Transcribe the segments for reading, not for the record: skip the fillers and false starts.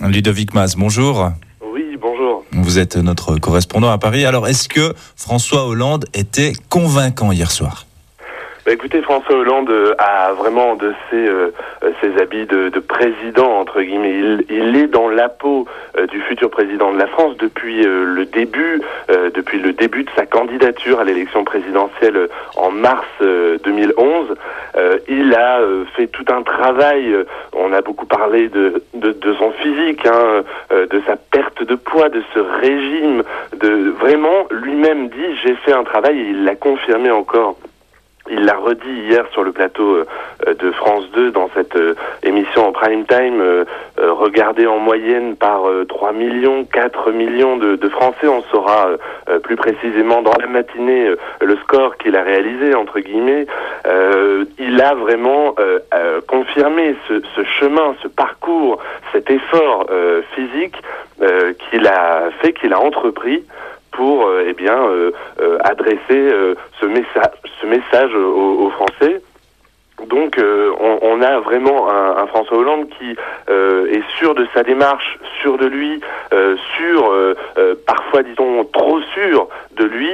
Ludovic Maz, bonjour. Oui, bonjour. Vous êtes notre correspondant à Paris. Alors, est-ce que François Hollande était convaincant hier soir ? Écoutez, François Hollande a vraiment endossé ses habits de président, entre guillemets. Il est dans la peau du futur président de la France depuis le début de sa candidature à l'élection présidentielle en mars 2011. Il a fait tout un travail. On a beaucoup parlé de son physique, de sa perte de poids, de ce régime. Vraiment, lui-même dit, j'ai fait un travail et il l'a confirmé encore. Il l'a redit hier sur le plateau de France 2 dans cette émission en prime time, regardée en moyenne par 3 millions, 4 millions de Français. On saura plus précisément dans la matinée le score qu'il a réalisé, entre guillemets. Il a vraiment confirmé ce chemin, ce parcours, cet effort physique qu'il a entrepris pour adresser ce message aux Français. Donc on a vraiment un François Hollande qui est sûr de sa démarche, sûr de lui, parfois disons trop sûr de lui.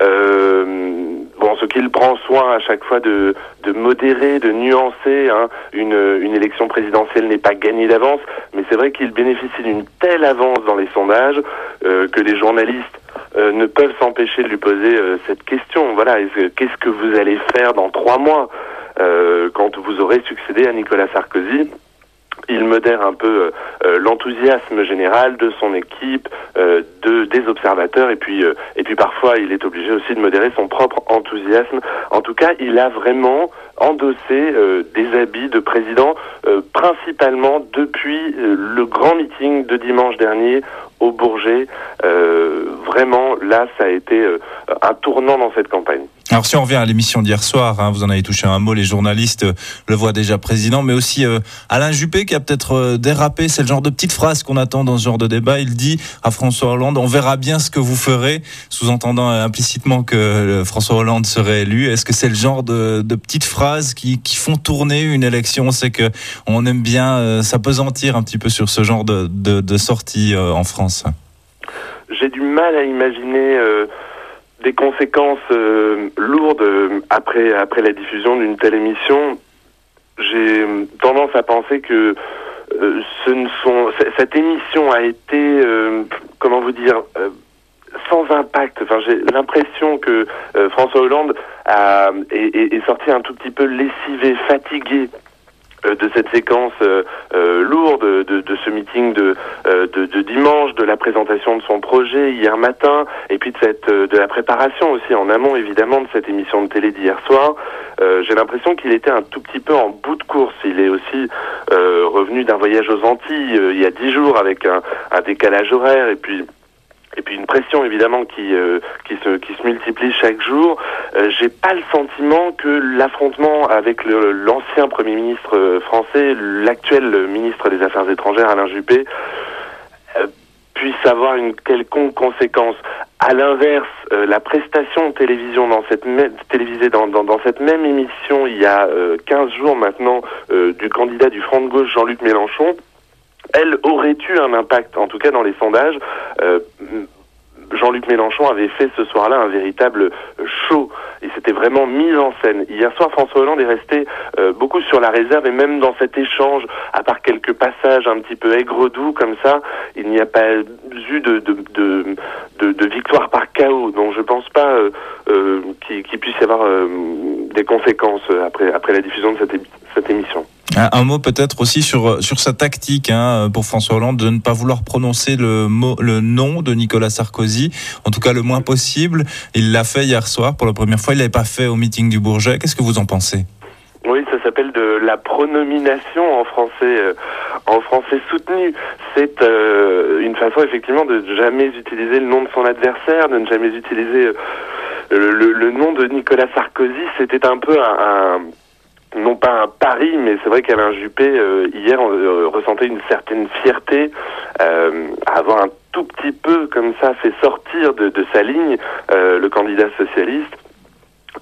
Ce qu'il prend soin à chaque fois de modérer, de nuancer. Une élection présidentielle n'est pas gagnée d'avance, mais c'est vrai qu'il bénéficie d'une telle avance dans les sondages que les journalistes ne peuvent s'empêcher de lui poser cette question. Voilà, qu'est-ce que vous allez faire dans 3 mois quand vous aurez succédé à Nicolas Sarkozy? Il modère un peu l'enthousiasme général de son équipe, des observateurs, et puis parfois il est obligé aussi de modérer son propre enthousiasme. En tout cas, il a vraiment endossé des habits de président, principalement depuis le grand meeting de dimanche dernier au Bourget. Vraiment, là, ça a été un tournant dans cette campagne. Alors si on revient à l'émission d'hier soir, vous en avez touché un mot, les journalistes le voient déjà président, mais aussi Alain Juppé qui a peut-être dérapé. C'est le genre de petite phrase qu'on attend dans ce genre de débat. Il dit à François Hollande, on verra bien ce que vous ferez, sous-entendant implicitement que François Hollande serait élu. Est-ce que c'est le genre de petites phrases qui font tourner une élection? On sait que on aime bien s'apesantir un petit peu sur ce genre de sortie en France. J'ai du mal à imaginer des conséquences lourdes après la diffusion d'une telle émission. J'ai tendance à penser que cette émission a été, sans impact. Enfin, j'ai l'impression que François Hollande est sorti un tout petit peu lessivé, fatigué de cette séquence lourde, de ce meeting de dimanche, de la présentation de son projet hier matin, et puis de la préparation aussi en amont évidemment de cette émission de télé d'hier soir. J'ai l'impression qu'il était un tout petit peu en bout de course. Il est aussi revenu d'un voyage aux Antilles il y a 10 jours avec un décalage horaire, et puis une pression évidemment qui se multiplie chaque jour. J'ai pas le sentiment que l'affrontement avec l'ancien Premier ministre français, l'actuel ministre des Affaires étrangères Alain Juppé, puisse avoir une quelconque conséquence. À l'inverse, la prestation télévisée dans cette même émission il y a 15 jours maintenant du candidat du Front de gauche Jean-Luc Mélenchon, elle aurait eu un impact, en tout cas dans les sondages. Jean-Luc Mélenchon avait fait ce soir-là un véritable show. Il s'était vraiment mis en scène. Hier soir, François Hollande est resté beaucoup sur la réserve, et même dans cet échange, à part quelques passages un petit peu aigre-doux comme ça, il n'y a pas eu de victoire par chaos. Donc je pense pas qu'il puisse y avoir des conséquences après la diffusion de cette émission. Un mot peut-être aussi sur sa tactique pour François Hollande de ne pas vouloir prononcer le nom de Nicolas Sarkozy, en tout cas le moins possible. Il l'a fait hier soir pour la première fois, il l'avait pas fait au meeting du Bourget. Qu'est-ce que vous en pensez? Oui, ça s'appelle de la pronomination en français soutenu. C'est une façon effectivement de ne jamais utiliser le nom de son adversaire, de ne jamais utiliser le nom de Nicolas Sarkozy. C'était un peu non pas un pari, mais c'est vrai qu'Alain Juppé, hier, ressentait une certaine fierté à avoir un tout petit peu, comme ça, fait sortir de sa ligne le candidat socialiste.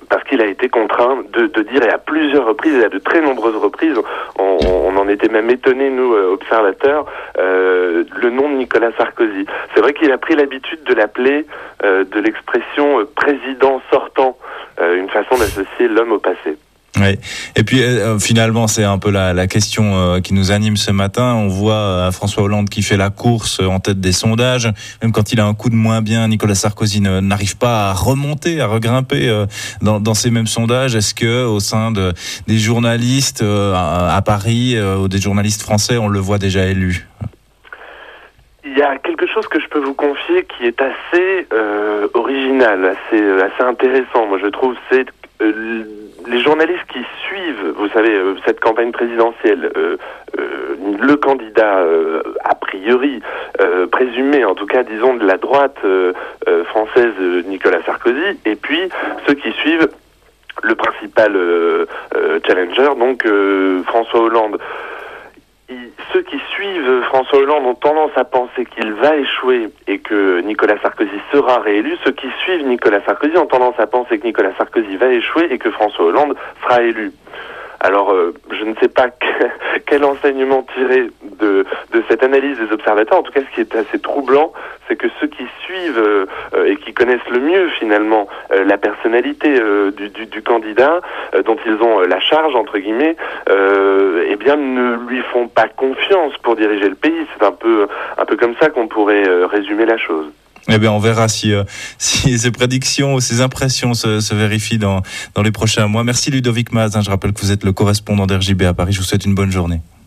parce qu'il a été contraint de dire, et à plusieurs reprises, et à de très nombreuses reprises, on en était même étonnés, nous, observateurs, le nom de Nicolas Sarkozy. C'est vrai qu'il a pris l'habitude de l'appeler de l'expression président sortant, une façon d'associer l'homme au passé. Oui. Et puis finalement, c'est un peu la question qui nous anime ce matin. On voit François Hollande qui fait la course en tête des sondages. Même quand il a un coup de moins bien, Nicolas Sarkozy n'arrive pas à remonter, à regrimper dans ces mêmes sondages. Est-ce que au sein des journalistes à Paris, ou des journalistes français, on le voit déjà élu ? Il y a quelque chose que je peux vous confier qui est assez original, assez intéressant. Moi, je trouve, c'est les journalistes qui suivent, vous savez, cette campagne présidentielle, le candidat a priori présumé, en tout cas, disons, de la droite française, Nicolas Sarkozy, et puis ceux qui suivent le principal challenger, donc François Hollande. Ceux qui suivent François Hollande ont tendance à penser qu'il va échouer et que Nicolas Sarkozy sera réélu. Ceux qui suivent Nicolas Sarkozy ont tendance à penser que Nicolas Sarkozy va échouer et que François Hollande sera élu. Alors, je ne sais pas quel enseignement tirer de cette analyse des observateurs. En tout cas, ce qui est assez troublant, c'est que ceux qui suivent et qui connaissent le mieux, finalement, la personnalité du candidat, dont ils ont la charge, entre guillemets, eh bien, ne lui font pas confiance pour diriger le pays. C'est un peu comme ça qu'on pourrait résumer la chose. Eh bien, on verra si ces prédictions ou ces impressions se vérifient dans les prochains mois. Merci Ludovic Maz. Je rappelle que vous êtes le correspondant d'RJB à Paris. Je vous souhaite une bonne journée.